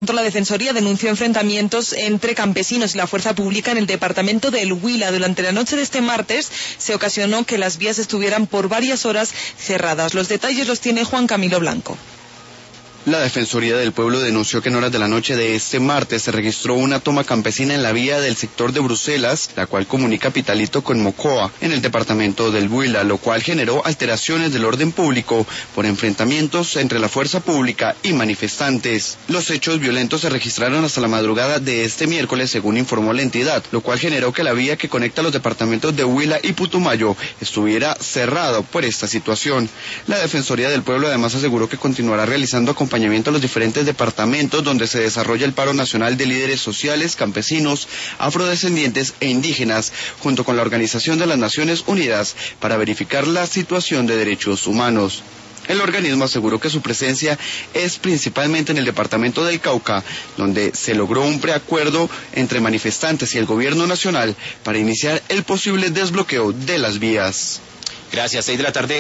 La Defensoría denunció enfrentamientos entre campesinos y la fuerza pública en el departamento del Huila. Durante la noche de este martes se ocasionó que las vías estuvieran por varias horas cerradas. Los detalles los tiene Juan Camilo Blanco. La Defensoría del Pueblo denunció que en horas de la noche de este martes se registró una toma campesina en la vía del sector de Bruselas, la cual comunica Pitalito con Mocoa, en el departamento del Huila, lo cual generó alteraciones del orden público por enfrentamientos entre la fuerza pública y manifestantes. Los hechos violentos se registraron hasta la madrugada de este miércoles, según informó la entidad, lo cual generó que la vía que conecta los departamentos de Huila y Putumayo estuviera cerrada por esta situación. La Defensoría del Pueblo además aseguró que continuará realizando acompañamiento a los diferentes departamentos donde se desarrolla el paro nacional de líderes sociales, campesinos, afrodescendientes e indígenas, junto con la Organización de las Naciones Unidas, para verificar la situación de derechos humanos. El organismo aseguró que su presencia es principalmente en el departamento del Cauca, donde se logró un preacuerdo entre manifestantes y el gobierno nacional para iniciar el posible desbloqueo de las vías. Gracias, 6 de la tarde.